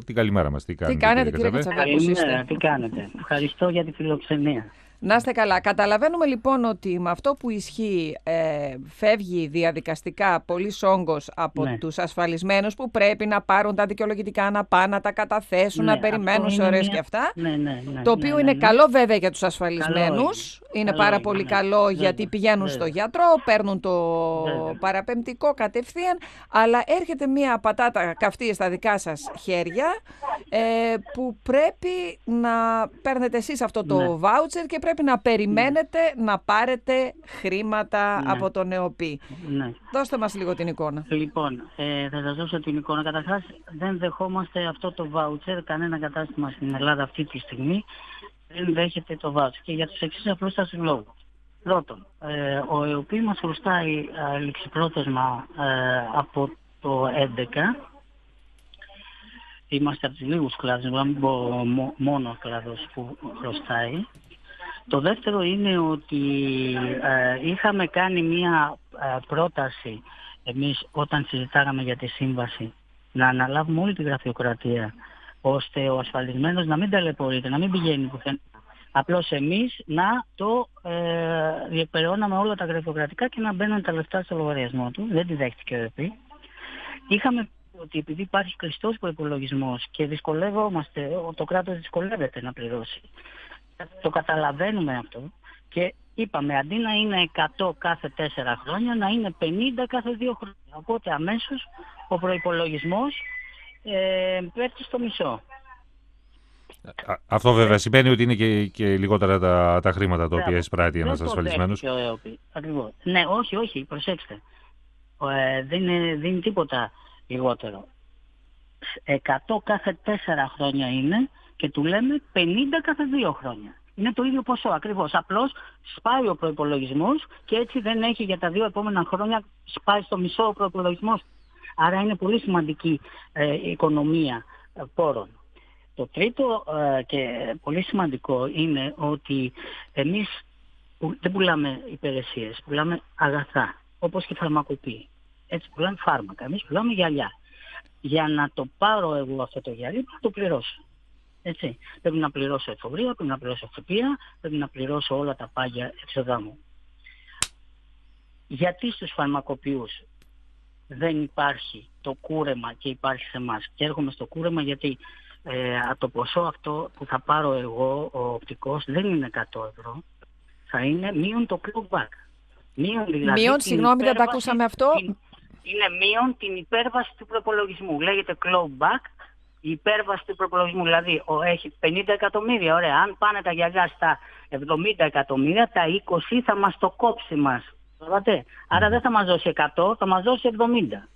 την καλημέρα μας. Τι κάνετε, κύριε Κατσαβέ, πώς είστε? Τι κάνετε? Ευχαριστώ για τη φιλοξενία. Να είστε καλά. Καταλαβαίνουμε λοιπόν ότι με αυτό που ισχύει φεύγει διαδικαστικά πολύς όγκος από τους ασφαλισμένους που πρέπει να πάρουν τα δικαιολογητικά, να πάνε να τα καταθέσουν, να περιμένουν σε ώρες και αυτά. Το οποίο είναι καλό βέβαια για τους ασφαλισμένους. Είναι πάρα πολύ καλό γιατί πηγαίνουν στο γιατρό, παίρνουν το παραπεμπτικό κατευθείαν, αλλά έρχεται μια πατάτα καυτή στα δικά σας χέρια που πρέπει να παίρνετε εσείς αυτό το voucher και πρέπει να περιμένετε να πάρετε χρήματα από τον ΕΟΠΗ. Δώστε μας λίγο την εικόνα. Λοιπόν, θα σας δώσω την εικόνα. Καταρχάς, δεν δεχόμαστε αυτό το voucher. Κανένα κατάστημα στην Ελλάδα αυτή τη στιγμή δεν δέχεται το voucher. Και για τους εξής απλούστατους λόγους. Πρώτον, ο ΕΟΠΗ μας χρωστάει ληξιπρόθεσμα από το 2011. Είμαστε από τους λίγους κλάδους, να μην πω μόνο ο κλάδος που χρωστάει. Το δεύτερο είναι ότι είχαμε κάνει μία πρόταση εμείς όταν συζητάγαμε για τη σύμβαση να αναλάβουμε όλη τη γραφειοκρατία, ώστε ο ασφαλισμένος να μην ταλαιπωρείται, να μην πηγαίνει πουθενά. Απλώς εμείς να το διεκπεραιώναμε όλα τα γραφειοκρατικά και να μπαίνουν τα λεφτά στο λογαριασμό του. Δεν τη δέχτηκε ο ΕΠΗ. Είχαμε ότι επειδή υπάρχει κλειστός προϋπολογισμός και δυσκολεύομαστε, το κράτος δυσκολεύεται να πληρώσει. Το καταλαβαίνουμε αυτό και είπαμε αντί να είναι 100 κάθε 4 χρόνια να είναι 50 κάθε 2 χρόνια. Οπότε αμέσως ο προϋπολογισμός πέφτει στο μισό. Αυτό βέβαια σημαίνει ότι είναι και λιγότερα τα χρήματα τα οποία εισπράττει ένας ασφαλισμένος. Ακριβώς. Ναι, όχι, προσέξτε. Δεν είναι τίποτα λιγότερο. 100 κάθε 4 χρόνια είναι και του λέμε 50 κάθε 2 χρόνια. Είναι το ίδιο ποσό ακριβώς. Απλώς σπάει ο προϋπολογισμός και έτσι δεν έχει για τα 2 επόμενα χρόνια σπάει στο μισό ο προϋπολογισμός. Άρα είναι πολύ σημαντική οικονομία πόρων. Το τρίτο και πολύ σημαντικό είναι ότι εμείς δεν πουλάμε υπηρεσίες, πουλάμε αγαθά, όπως και φαρμακοποιοί. Έτσι πουλάμε φάρμακα, εμείς πουλάμε γυαλιά. Για να το πάρω εγώ αυτό το γυαλί πρέπει να το πληρώσω. Έτσι. Πρέπει να πληρώσω εφοβρία, πρέπει να πληρώσω ΦΠΑ, πρέπει να πληρώσω όλα τα πάγια έξοδά μου. Γιατί στους φαρμακοποιούς δεν υπάρχει το κούρεμα και υπάρχει σε εμάς? Και έρχομαι στο κούρεμα γιατί το ποσό αυτό που θα πάρω εγώ, ο οπτικός, δεν είναι 100 ευρώ. Θα είναι μείον το clawback. Μείον, συγγνώμη, δεν τα ακούσαμε αυτό. Είναι μείον την υπέρβαση του προπολογισμού. Λέγεται clawback, η υπέρβαση του προπολογισμού. Δηλαδή έχει 50 εκατομμύρια, ωραία. Αν πάνε τα γυαλιά στα 70 εκατομμύρια, τα 20 θα μας το κόψει μας. Άρα δεν θα μας δώσει 100, θα μας δώσει 70.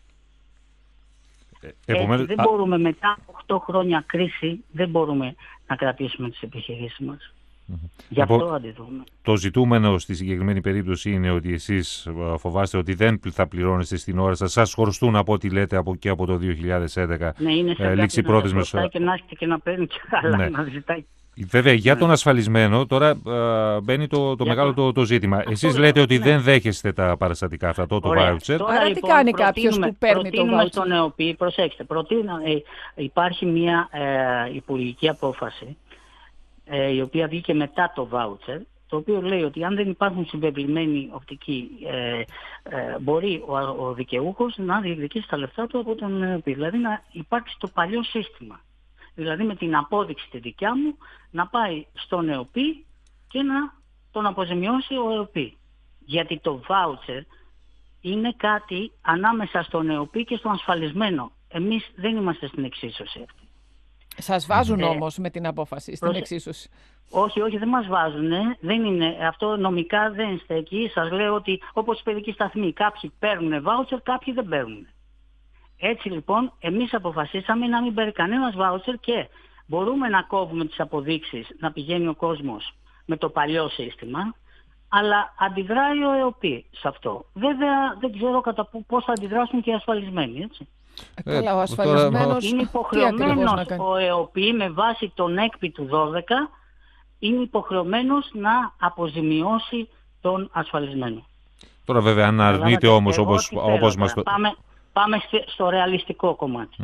Έτσι, δεν μπορούμε μετά από 8 χρόνια κρίση, δεν μπορούμε να κρατήσουμε τις επιχειρήσεις μας. Γι' αυτό αντιδρούμε. Το ζητούμενο στη συγκεκριμένη περίπτωση είναι ότι εσείς φοβάστε ότι δεν θα πληρώνεστε στην ώρα σας. Σας χρωστούν από ό,τι λέτε και από το 2011. Ναι, είναι σε λήξη πρόθεσμος. Και να έχετε και να παίρνει και άλλα, να ζητάει. Βέβαια, για τον ασφαλισμένο τώρα μπαίνει το μεγάλο το ζήτημα. Εσείς λέτε ότι δεν δέχεστε τα παραστατικά αυτά, το voucher. Άρα τι κάνει κάποιος που παίρνει το voucher? Στον ΕΟΠΗ, προσέξτε, υπάρχει μια υπουργική απόφαση η οποία βγήκε μετά το voucher, το οποίο λέει ότι αν δεν υπάρχουν συμπεριμένοι οπτικοί, μπορεί ο δικαιούχος να διεκδικήσει τα λεφτά του από τον ΕΟΠΗ. Δηλαδή να υπάρξει το παλιό σύστημα. Δηλαδή με την απόδειξη τη δικιά μου να πάει στον ΕΟΠΗ και να τον αποζημιώσει ο ΕΟΠΗ. Γιατί το voucher είναι κάτι ανάμεσα στον ΕΟΠΗ και στον ασφαλισμένο. Εμείς δεν είμαστε στην εξίσωση αυτή. Σας βάζουν όμως με την απόφαση στην εξίσωση? Όχι, δεν μας βάζουν. Δεν είναι, αυτό νομικά δεν στέκει. Σας λέω ότι όπως η παιδική σταθμή, κάποιοι παίρνουν voucher, κάποιοι δεν παίρνουν. Έτσι λοιπόν εμείς αποφασίσαμε να μην παίρνει κανένας voucher και μπορούμε να κόβουμε τις αποδείξεις, να πηγαίνει ο κόσμος με το παλιό σύστημα, αλλά αντιδράει ο ΕΟΠΗ σε αυτό. Βέβαια δεν ξέρω κατά πώς θα αντιδράσουν και οι ασφαλισμένοι, έτσι. Καλά, ο ασφαλισμένος είναι υποχρεωμένος ο ΕΟΠΗ με βάση τον ΕΚΠΗ του 12 είναι υποχρεωμένος να αποζημιώσει τον ασφαλισμένο. Τώρα βέβαια αν αρνείται όμως όπως μας το... Πάμε στο ρεαλιστικό κομμάτι.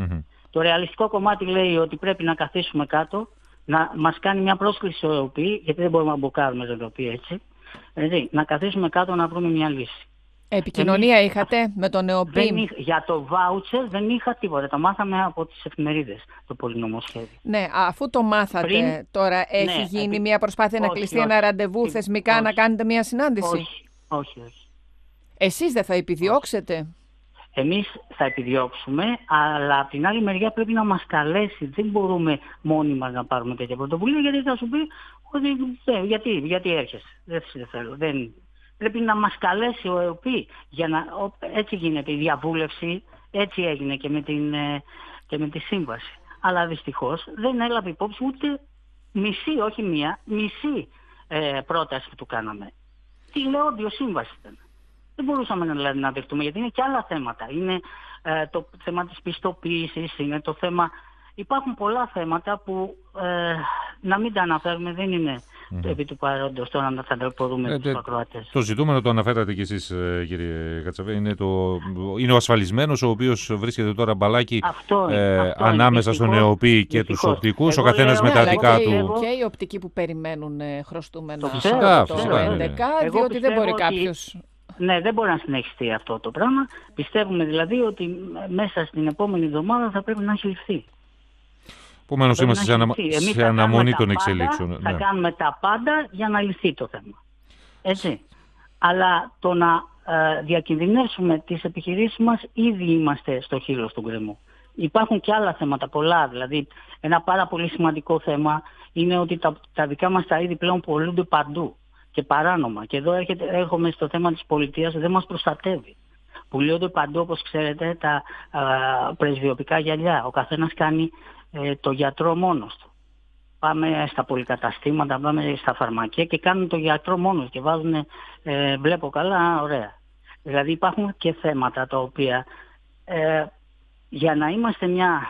Το ρεαλιστικό κομμάτι λέει ότι πρέπει να καθίσουμε κάτω, να μας κάνει μια πρόσκληση ο ΕΟΠΗ, γιατί δεν μπορούμε να μπουκάρουμε το ΕΟΠΗ έτσι. Δηλαδή, να καθίσουμε κάτω να βρούμε μια λύση. Επικοινωνία είχατε με τον ΕΟΠΗ? Για το βάουτσερ δεν είχα τίποτα. Το μάθαμε από τις εφημερίδες το πολυνομοσχέδιο. Ναι, αφού το μάθατε, τώρα έχει γίνει μια προσπάθεια να κλειστεί ένα ραντεβού θεσμικά, να κάνετε μια συνάντηση? Όχι. Εσείς δεν θα επιδιώξετε? Εμείς θα επιδιώξουμε, αλλά από την άλλη μεριά πρέπει να μας καλέσει. Δεν μπορούμε μόνοι μας να πάρουμε τέτοια πρωτοβουλία, γιατί θα σου πει ότι γιατί έρχεσαι. Δεν θέλω. Πρέπει να μας καλέσει ο ΕΟΠΗ. Έτσι γίνεται η διαβούλευση, έτσι έγινε και με τη σύμβαση. Αλλά δυστυχώς δεν έλαβε υπόψη ούτε μισή, όχι μία, μισή πρόταση που του κάναμε. Τι λέω, σύμβαση ήταν. Δεν μπορούσαμε να δεχτούμε, γιατί είναι και άλλα θέματα. Είναι το θέμα της πιστοποίησης, είναι το θέμα... Υπάρχουν πολλά θέματα που να μην τα αναφέρουμε, δεν είναι επί του παρόντος τώρα να τα ταλαιπωρούμε τους ακροατές. Το ζητούμενο το αναφέρατε κι εσείς, κύριε Κατσαβέ, είναι ο ασφαλισμένος, ο οποίος βρίσκεται τώρα μπαλάκι ανάμεσα στον ΕΟΠΗ και τους οπτικούς, ο καθένας με τα δικά του. Και οι οπτικοί που περιμένουν χρωστούμενο φυσικά, το 11, διότι δεν μπορεί κάποιος... Ναι, δεν μπορεί να συνεχιστεί αυτό το πράγμα. Πιστεύουμε δηλαδή ότι μέσα στην επόμενη εβδομάδα θα πρέπει να έχει ληφθεί. Επομένως είμαστε σε αναμονή των εξελίξεων. Θα κάνουμε τα πάντα για να λυθεί το θέμα. Έτσι. Αλλά το να διακινδυνεύσουμε τις επιχειρήσεις μας, ήδη είμαστε στο χείλος του γκρεμού. Υπάρχουν και άλλα θέματα, πολλά. Δηλαδή, ένα πάρα πολύ σημαντικό θέμα είναι ότι τα δικά μας τα είδη πλέον πωλούνται παντού και παράνομα. Και εδώ έρχομαι στο θέμα της πολιτείας, δεν μας προστατεύει. Πουλούνται παντού, όπως ξέρετε, τα πρεσβειοπικά γυαλιά. Ο καθένας κάνει το γιατρό μόνος του. Πάμε στα πολυκαταστήματα, πάμε στα φαρμακεία και κάνουν το γιατρό μόνος και βάζουν, βλέπω καλά, ωραία. Δηλαδή υπάρχουν και θέματα τα οποία για να είμαστε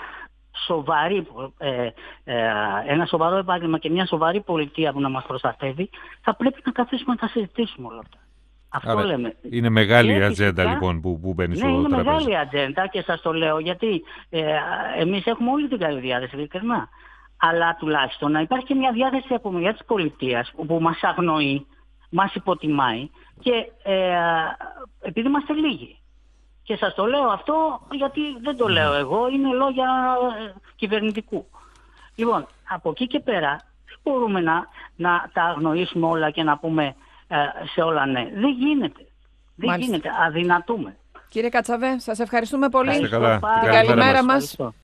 ένα σοβαρό επάγγελμα και μια σοβαρή πολιτεία που να μας προστατεύει, θα πρέπει να καθίσουμε να τα συζητήσουμε όλα αυτά. Αυτό άρα, λέμε. Είναι μεγάλη η ατζέντα λοιπόν που μπαίνει στο τραπέζι. Είναι μεγάλη ατζέντα και σας το λέω γιατί εμείς έχουμε όλη την καλή διάθεση, ειλικρινά. Αλλά τουλάχιστον να υπάρχει και μια διάθεση από μεριά της πολιτείας που μας αγνοεί, μας υποτιμάει και επειδή είμαστε λίγοι. Και σας το λέω αυτό γιατί δεν το λέω εγώ, είναι λόγια κυβερνητικού. Λοιπόν, από εκεί και πέρα δεν μπορούμε να τα αγνοήσουμε όλα και να πούμε σε όλα ναι. Δεν γίνεται. Δεν γίνεται. Αδυνατούμε. Κύριε Κατσαβέ, σας ευχαριστούμε πολύ. Την καλημέρα μας.